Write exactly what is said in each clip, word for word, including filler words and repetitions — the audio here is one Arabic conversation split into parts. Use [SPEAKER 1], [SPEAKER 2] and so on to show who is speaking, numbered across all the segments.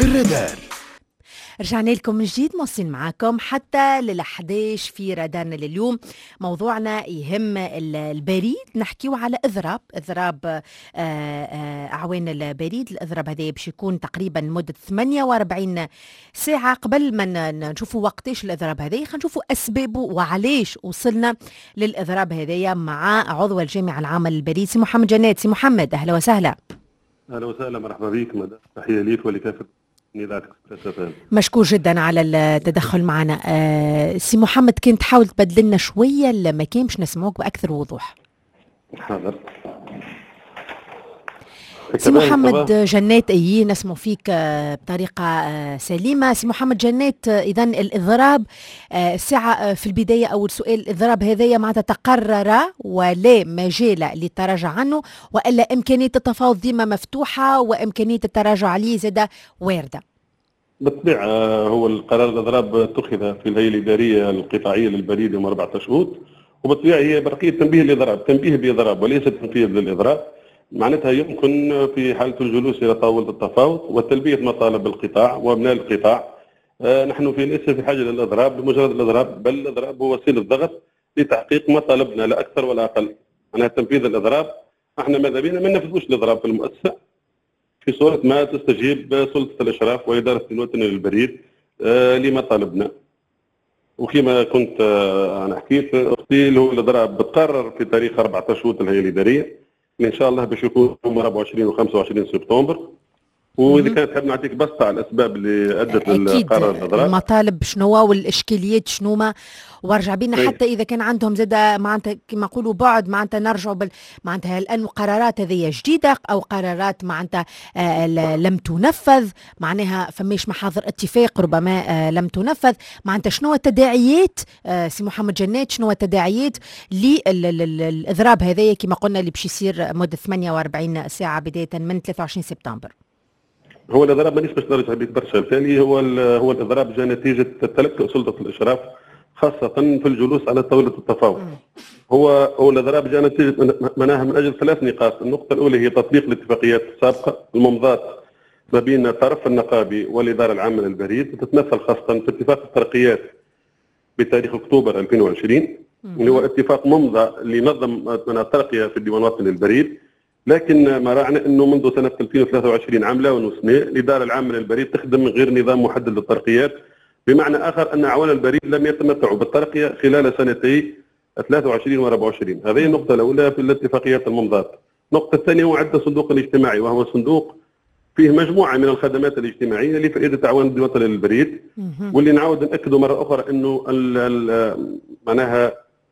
[SPEAKER 1] الرادار.
[SPEAKER 2] رجعنا لكم من جديد، موصلين معاكم حتى للحداش في رادارنا لليوم. موضوعنا يهم البريد، نحكيو على اضراب اضراب اعوان البريد. الاضراب هذا باش يكون تقريبا مده ثمانية وأربعين ساعه. قبل ما نشوفوا وقتاش الاضراب هذا، خلينا نشوفوا اسبابه وعلاش وصلنا للاضراب هذايا مع عضو الجامعه العامه للبريد سي محمد جنات. سي محمد اهلا وسهلا.
[SPEAKER 3] اهلا وسهلا، مرحبا بك مدام، تحيه ليك ولكافه نيلات اكسبريس.
[SPEAKER 2] مشكور جدا على التدخل معنا. آه سي محمد، كنت تحاول تبدل لنا شويه المكان باش نسمعوك باكثر وضوح.
[SPEAKER 3] حاضر.
[SPEAKER 2] سي محمد جنات، اي نسمع فيك بطريقه سليمه. سي محمد جنات، اذا الاضراب الساعه في البدايه اول سؤال، الاضراب هذايا معناتها تقرر ولا مجال للتراجع عنه، والا امكانيه التفاوض ديما مفتوحه وامكانيه التراجع عليه زاده وارده؟
[SPEAKER 3] بالطبيعه هو القرار الاضراب اتخذ في الهيئه الاداريه القطاعيه للبريد يوم أربعة شهود، وبالطبيعه هي بقيه تنبيه الاضراب، تنبيه باضراب وليس تنفيذ للاضراب. معناتها يمكن في حالة الجلوس إلى طاولة التفاوض وتلبية مطالب القطاع وأبناء القطاع. آه نحن في ليس في حاجة للإضراب بمجرد الإضراب، بل الإضراب هو وسيلة ضغط لتحقيق مطالبنا لا أكثر ولا أقل. معناها تنفيذ الإضراب، احنا ماذا بينا ما ننفذوش الإضراب في المؤسسة في صورة ما تستجيب سلطة الإشراف وإدارة الوطن للبريد آه لمطالبنا. وكما كنت آه أنا حكيت أختي، اللي هو الإضراب بتقرر في تاريخ أربعة شهور الهيئة الإدارية، ان شاء الله باش يكون يوم أربعة وعشرين وخمسة وعشرين سبتمبر. واذا كانت حاب نعطيك بسطه على الاسباب اللي ادت للقرار الاضراب.
[SPEAKER 2] المطالب شنو والاشكاليات شنو ما، وارجع بينا حتى اذا كان عندهم زاد معناتها كما نقولوا بعد معناتها نرجعوا بال معناتها لانه قرارات هذه جديده او قرارات معناتها آه لم تنفذ، معناها فماش محاضر اتفاق ربما آه لم تنفذ. معناتها شنو التداعيات آه سي محمد جنات، شنو التداعيات للاضراب هذايا كما قلنا اللي باش يصير مده ثمانية وأربعين ساعه بدايه من ثلاثة وعشرين سبتمبر؟
[SPEAKER 3] هو الاضراب مانيش باش نرجع بك برشا، بالتالي هو هو الاضراب جاء نتيجه تلكؤ سلطه الاشراف خاصه في الجلوس على طاوله التفاوض. هو هو الاضراب جاء نتيجه معناها من اجل ثلاث نقاط. النقطه الاولى هي تطبيق الاتفاقيات السابقه الممضات ما بين الطرف النقابي والاداره العامه للبريد، وتتمثل خاصه في اتفاق الترقيات بتاريخ اكتوبر ألفين وعشرين اللي هو اتفاق ممضى لنظم الترقيه في الديوان الوطني للبريد. لكن ما راعنا انه منذ سنه ألفين وثلاثة وعشرين عام لا ونصف الاداره العامه للبريد تخدم من غير نظام محدد للترقيات، بمعنى اخر ان اعوان البريد لم يتمتعوا بالترقيه خلال سنتي ثلاثة وعشرين و أربعة وعشرين. هذه النقطه الاولى في الاتفاقيات الممضاه. النقطه الثانيه هو عد الصندوق الاجتماعي، وهو صندوق فيه مجموعه من الخدمات الاجتماعيه لفائده اعوان الديوان الوطني للبريد، واللي نعاود ناكدوا مره اخرى انه معناها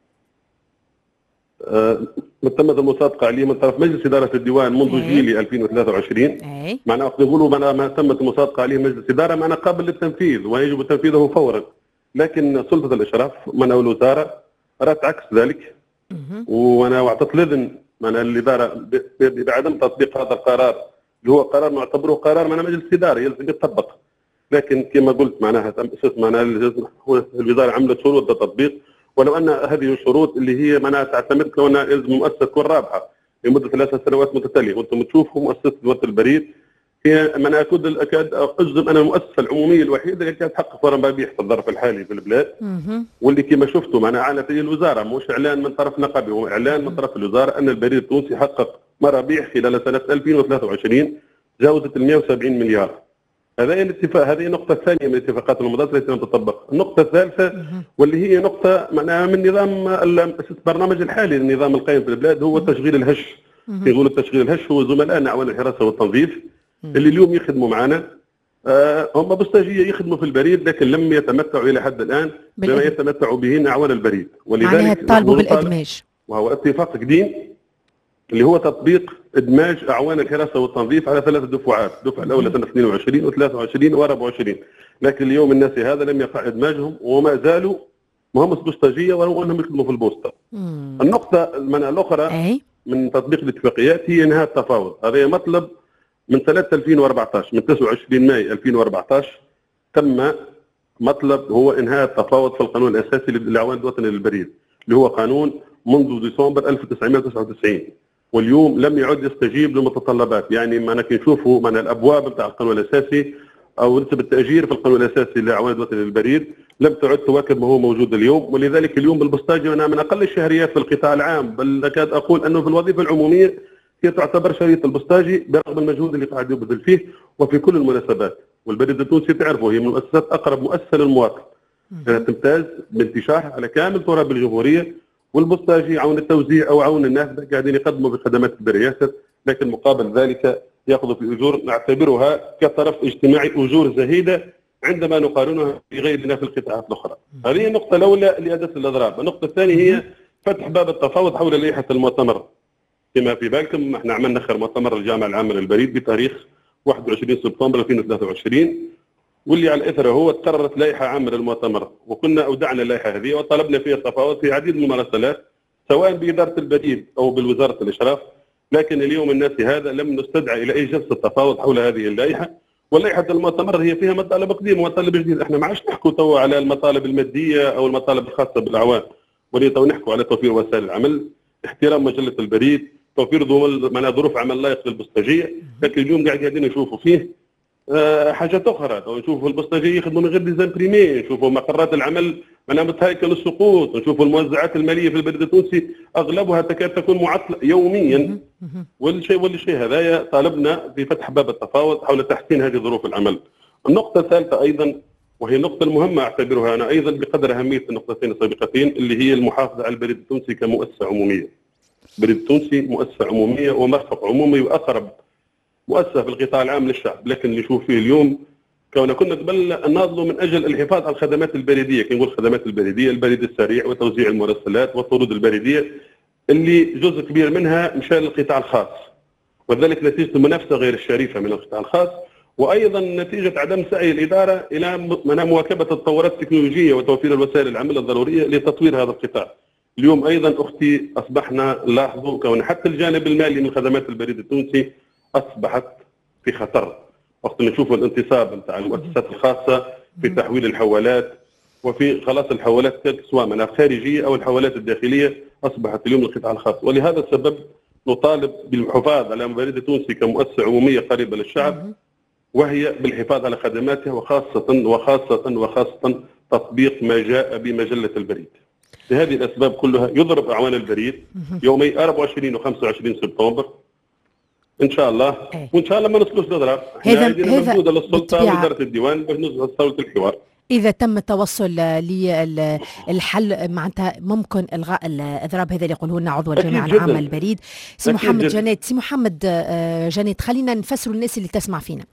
[SPEAKER 3] آه تمت المصادقه عليه من طرف مجلس اداره الديوان منذ جيلي ألفين وثلاثة وعشرين. معناها نقولوا ما تمت المصادقه عليه مجلس اداره معناها قابل للتنفيذ ويجب تنفيذه فورا. لكن سلطه الاشراف من الوزاره ارادت عكس ذلك، وانا اعطت الاذن من الاداره بعدم تطبيق هذا القرار اللي هو قرار نعتبره قرار من مجلس اداره يلزم يطبق. لكن كما قلت معناها تم اساس معناها الوزاره عملت شروط للتطبيق، ولو ان هذه الشروط اللي هي معناها تعتمد لو ان لازم المؤسسه تكون رابحه لمده ثلاث سنوات متتاليه. وانتم تشوفوا مؤسسه الوطن البريد هي من اكاد اكاد اجزم انا المؤسسه العموميه الوحيده اللي كانت تحقق ربابيح في الظرف الحالي في البلاد، واللي كما شفتوا معناها اعلنت هي الوزاره، مش اعلان من طرف نقابي، هو اعلان من طرف الوزاره ان البريد التونسي حقق مرابيح خلال سنه ألفين وثلاثة وعشرين جاوزت ال مئة وسبعين مليار. هذه الاتفاق، هذه النقطة الثانية من الاتفاقات الممضات التي لم تطبق. النقطة الثالثة واللي هي نقطة معناها من نظام البرنامج الحالي للنظام القائم في البلاد هو تشغيل الهش. يقولوا التشغيل الهش هو زملائنا اعوان الحراسة والتنظيف اللي اليوم يخدموا معنا، آه هم بوسطجية يخدموا في البريد لكن لم يتمتعوا إلى حد الآن بما يتمتعوا به أعوان البريد،
[SPEAKER 2] ولذلك طالبوا بالإدماج.
[SPEAKER 3] وهو اتفاق قديم اللي هو تطبيق ادماج اعوان الحراسه والتنظيف على ثلاث دفعات، الدفعه الاولى سنه اثنين وعشرين وثلاثة وعشرين وأربعة وعشرين، لكن اليوم الناس هذا لم يقع ادماجهم وما زالوا مهمس بوسطجيه ورغم انهم يخدموا في البوسطه. النقطه المنع الاخرى من تطبيق الاتفاقيات هي انهاء التفاوض. هذا مطلب من سنه ألفين وأربعة عشر، من تسعة وعشرين ماي ألفين وأربعة عشر تم مطلب هو انهاء التفاوض في القانون الاساسي للاعوان الوطني للبريد اللي هو قانون منذ ديسمبر ألف وتسعمئة وتسعة وتسعين، واليوم لم يعد يستجيب للمتطلبات. يعني ما انا كنشوفوا من الابواب نتاع القانون الاساسي او نسبه التاجير في القانون الاساسي لعوائد الوطني للبريد لم تعد تواكب ما هو موجود اليوم، ولذلك اليوم بالبوسطجي انا من اقل الشهريات في القطاع العام، بل اكاد اقول انه في الوظيفه العموميه هي تعتبر شريط البوسطجي برغم المجهود اللي قاعد يبذل فيه وفي كل المناسبات. والبريد التونسي تعرفوا هي من المؤسسات اقرب مؤسسه للمواطن، تمتاز بانتشارها على كامل تراب الجمهوريه، والبوسطجي عون التوزيع او عون الناس قاعدين يقدموا بخدمات البرياسه، لكن مقابل ذلك ياخذوا في اجور نعتبرها كطرف اجتماعي اجور زهيده عندما نقارنها بغيرنا في القطاعات الاخرى. هذه النقطه الاولى لاداه الاضراب. النقطه الثانيه هي فتح باب التفاوض حول لائحه المؤتمر. كما في بالكم احنا عملنا اخر مؤتمر الجامعه العامه للبريد بتاريخ واحد وعشرين سبتمبر ألفين وثلاثة وعشرين، واللي على اثره هو تقررت لائحه عامه للمؤتمر، وكنا اودعنا اللائحه هذه وطلبنا فيها التفاوض في عديد من المراسلات سواء باداره البريد او بالوزاره الاشراف، لكن اليوم الناسي هذا لم نستدعى الى اي جلسه تفاوض حول هذه اللائحه. واللائحه المؤتمر هي فيها مطالب قديمه ومطالب جديده، احنا ما عادش نحكوا توا على المطالب الماديه او المطالب الخاصه بالاعوان، وليتوا نحكوا على توفير وسائل العمل، احترام مجله البريد، توفير ظروف عمل لائق للبوسطجيه. لكن اليوم قاعد قاعدين نشوفوا فيه أه حاجات اخرى، نشوفوا البوسطجيه يخدموا من غير ديزامبريمي، نشوفوا مقرات العمل منها متهيكل السقوط، نشوفوا الموزعات الماليه في البريد التونسي اغلبها تكاد تكون معطله يوميا. والشيء والشيء هذايا طالبنا بفتح باب التفاوض حول تحسين هذه ظروف العمل. النقطه الثالثه ايضا وهي النقطه المهمه اعتبرها انا ايضا بقدر اهميه النقطتين السابقتين اللي هي المحافظه على البريد التونسي كمؤسسه عموميه. البريد التونسي مؤسسه عموميه ومرفق عمومي واقرب مؤسسه في القطاع العام للشعب، لكن اللي نشوف فيه اليوم كنا كنا قبل نناضلوا من اجل الحفاظ على الخدمات البريديه، كي نقول الخدمات البريديه البريد السريع وتوزيع المراسلات والطرود البريديه اللي جزء كبير منها مشى للقطاع الخاص، وذلك نتيجه المنافسه غير الشريفه من القطاع الخاص، وايضا نتيجه عدم سعي الاداره الى مواكبه التطورات التكنولوجيه وتوفير الوسائل العمل الضروريه لتطوير هذا القطاع. اليوم ايضا اختي اصبحنا نلاحظوا كون حتى الجانب المالي من خدمات البريد التونسي اصبحت في خطر، وقت نشوف الانتصاب نتاع المؤسسات الخاصه في تحويل الحوالات وفي خلاص الحوالات سواء منها خارجيه او الحوالات الداخليه اصبحت اليوم القطاع الخاص. ولهذا السبب نطالب بالحفاظ على البريد التونسي كمؤسسه عموميه قريبه للشعب، وهي بالحفاظ على خدماتها وخاصه وخاصه وخاصه تطبيق ما جاء بمجله البريد. لهذه الاسباب كلها يضرب اعوان البريد يومي أربعة وعشرين وخمسة وعشرين سبتمبر ان شاء الله،
[SPEAKER 2] أي.
[SPEAKER 3] وان شاء الله ما نصلوش لضرب.
[SPEAKER 2] هذا هذا
[SPEAKER 3] للسلطه واداره الديوان باش نوصل صوت الحوار.
[SPEAKER 2] إذا تم التوصل للحل معناتها ممكن إلغاء الإضراب هذا اللي يقولوا لنا عضو الجامعة العامة للبريد. سي محمد جنات سي محمد جنات خلينا نفسروا الناس اللي تسمع فينا.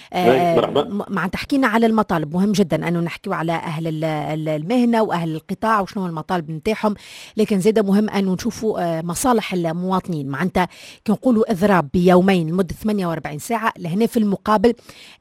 [SPEAKER 2] معناتها حكينا على المطالب، مهم جدا أنه نحكيوا على أهل المهنة وأهل القطاع وشنو المطالب نتاعهم، لكن زيدا مهم أنه نشوفوا مصالح المواطنين. معناتها كنقولوا إضراب بيومين لمدة ثمانية وأربعين ساعة، لهنا في المقابل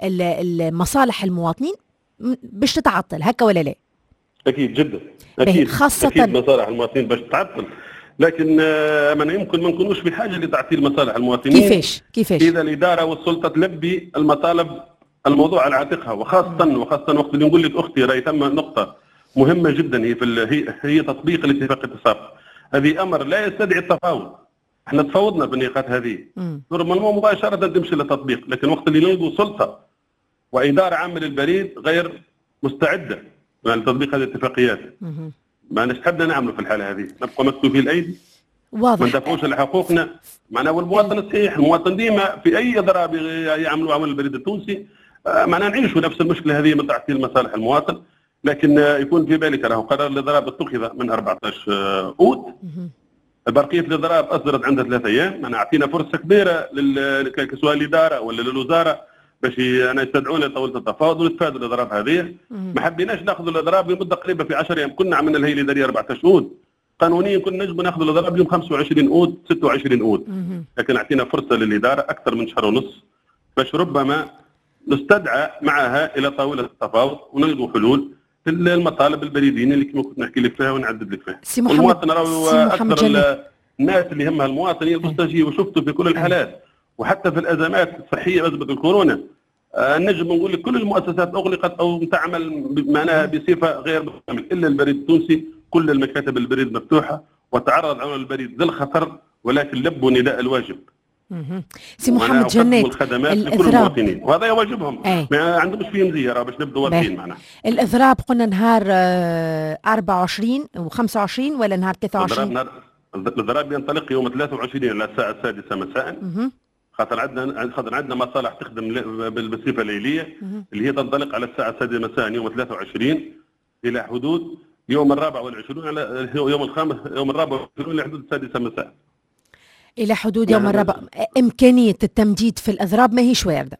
[SPEAKER 2] مصالح المواطنين باش تتعطل، هكا ولا لا؟
[SPEAKER 3] اكيد جدا، اكيد
[SPEAKER 2] خاصة
[SPEAKER 3] اكيد مصالح المواطنين باش تتعطل، لكن ما يمكن ما نكونوش بحاجه لتعطيل مصالح المواطنين.
[SPEAKER 2] كيفاش؟ كيفاش؟
[SPEAKER 3] اذا الاداره والسلطه تلبي المطالب الموضوع على عاتقها، وخاصه وخاصه وقت اللي نقول لك اختي راهي ثم نقطه مهمه جدا هي في هي, هي تطبيق الاتفاق التسابق. هذه امر لا يستدعي التفاوض. احنا تفاوضنا في النقاط هذه نورمالمون مباشره تمشي للتطبيق، لكن وقت اللي نلقوا سلطه وإدارة عامة للبريد غير مستعدة لتطبيق هذه الاتفاقيات، ما نحبنا نعمله في الحالة هذه، نبقى مكتوفي الأيدي
[SPEAKER 2] واضح،
[SPEAKER 3] ما ندافعوش على حقوقنا. معناه والمواطن الصحيح المواطن ديما في أي إضراب يعملوا عمل البريد التونسي معناه نعيشوا نفس المشكلة هذه من تعطيل مصالح المواطن، لكن يكون في بالك راهو قرار الإضراب اتخذ من أربعة عشر أوت، برقية الإضراب أصدرت عندها ثلاثة أيام، معناه أعطينا فرصة كبيرة سواء الإدارة ولا للوزارة باش انا يستدعونا لطاوله التفاوض ونتفادوا الاضراب هذه. ما حبيناش ناخذوا الاضراب لمده قريبه في عشرة ايام، كنا عملنا الهيئه الاداريه أربعة عشر اود، قانونيا كنا نجم ناخذوا الاضراب اليوم خمسة وعشرين اود ستة وعشرين اود، لكن اعطينا فرصه للاداره اكثر من شهر ونص باش ربما نستدعى معها الى طاوله التفاوض ونلقوا حلول للمطالب البريدين اللي كما كنت نحكي لك فيها ونعدد لك فيها. المواطن راهو اكثر الناس اللي يهمها المواطن هي البوسطجيه، وشفته في كل الحالات وحتى في الازمات الصحيه ازمه الكورونا. آه نجم نقول لك كل المؤسسات اغلقت او تعمل معناها بصفه غير مكتمله الا البريد التونسي، كل المكاتب البريد مفتوحه وتعرض عمل البريد للخطر، ولكن لبوا نداء الواجب.
[SPEAKER 2] سي محمد جنات
[SPEAKER 3] الخدمات لكل المواطنين وهذا واجبهم، أي. ما عندهمش فيه مزيه باش نبداو واضحين معنا.
[SPEAKER 2] الاضراب قلنا نهار أربعة وعشرين وخمسة وعشرين ولا نهار ثلاثة وعشرين؟
[SPEAKER 3] الاضراب ينطلق يوم ثلاثة وعشرين على الساعه السادسة مساء، خاطر عندنا خاطر عندنا مصالح تخدم بالصفه الليليه اللي هي تنطلق على الساعه السادسة مساء يوم ثلاثة وعشرين الى حدود يوم الرابع والعشرين على يوم الخامس يوم الرابع والعشرين الى حدود السادسة مساء.
[SPEAKER 2] الى حدود يوم الرابع. امكانيه التمديد في الاضراب ما هيش وارده.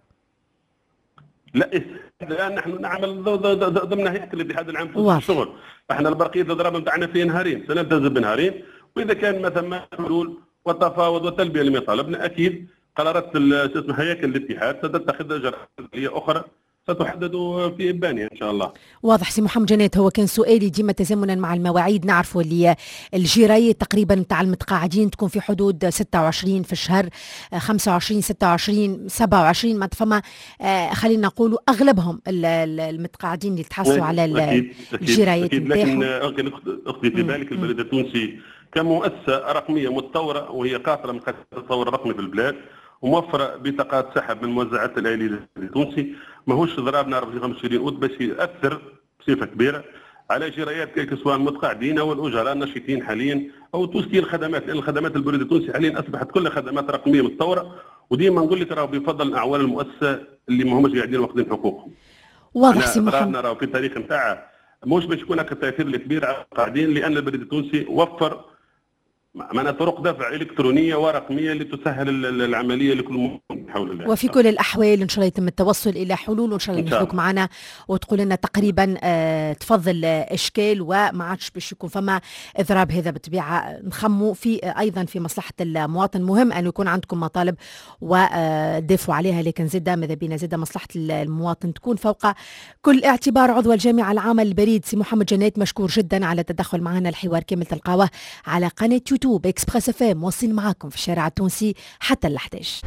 [SPEAKER 3] لا الان نحن نعمل ضمن هيئه الاتحاد العام في الشغل، احنا البرقيه الاضراب نتاعنا في نهارين، سنلتزم بنهارين، واذا كان مثلا حلول والتفاوض والتلبيه لما طلبنا اكيد قرارات هياكل الاتحاد ستتخذ اجراءات اخرى ستحدد في ابانها ان شاء الله.
[SPEAKER 2] واضح سي محمد جنات. هو كان سؤالي ديما تزامنا مع المواعيد، نعرفوا اللي الجرايه تقريبا نتاع المتقاعدين تكون في حدود ستة وعشرين في الشهر، خمسة وعشرين ستة وعشرين سبعة وعشرين، ما فما خلينا نقولوا اغلبهم المتقاعدين اللي تحصلوا على
[SPEAKER 3] أكيد
[SPEAKER 2] الجرايات
[SPEAKER 3] نتاعهم. لكن اختي في بالك البريد التونسي كمؤسسه رقميه متطوره وهي قاطره من التطور الرقمي في البلاد وموفره بطاقات سحب من موزعات الالي التونسي، ماهوش ضربنا أربعة وعشرين اوت باش ياثر بصفه كبيره على جرايات كيك سواء المتقاعدين او الاجراء الناشطين حاليا او توسيع الخدمات، لان الخدمات البريد التونسي حاليا اصبحت كلها خدمات رقميه متطوره، وديما نقول لك راهو بفضل اعوان المؤسسه اللي ما هماش قاعدين واخذين حقوقهم.
[SPEAKER 2] واضح سي محمد.
[SPEAKER 3] راهو في التاريخ نتاعها مش باش يكون هكا التاثير الكبير على القاعدين، لان البريد التونسي وفر معنا طرق دفع إلكترونية ورقمية لتسهل العملية لكل مواطن حول الله.
[SPEAKER 2] وفي كل الأحوال إن شاء الله يتم التوصل إلى حلول، وإن شاء الله نشوفك معنا وتقول لنا تقريبا آه تفضل آه إشكال وما عادش باش يكون فما إضراب. هذا بالطبيعة نخموا في آه أيضا في مصلحة المواطن. مهم أن يكون عندكم مطالب ودافعوا عليها، لكن زد ماذا بينا زد مصلحة المواطن تكون فوق كل اعتبار. عضو الجامعة العامة للبريد سي محمد جنات، مشكور جدا على التدخل معنا. الحوار كامل تلقاوه على قناة يوتيوب إكسبريس اف ام، واصلين معاكم في الشارع التونسي حتى الأحد عشر.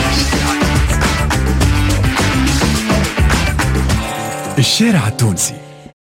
[SPEAKER 1] الشارع التونسي.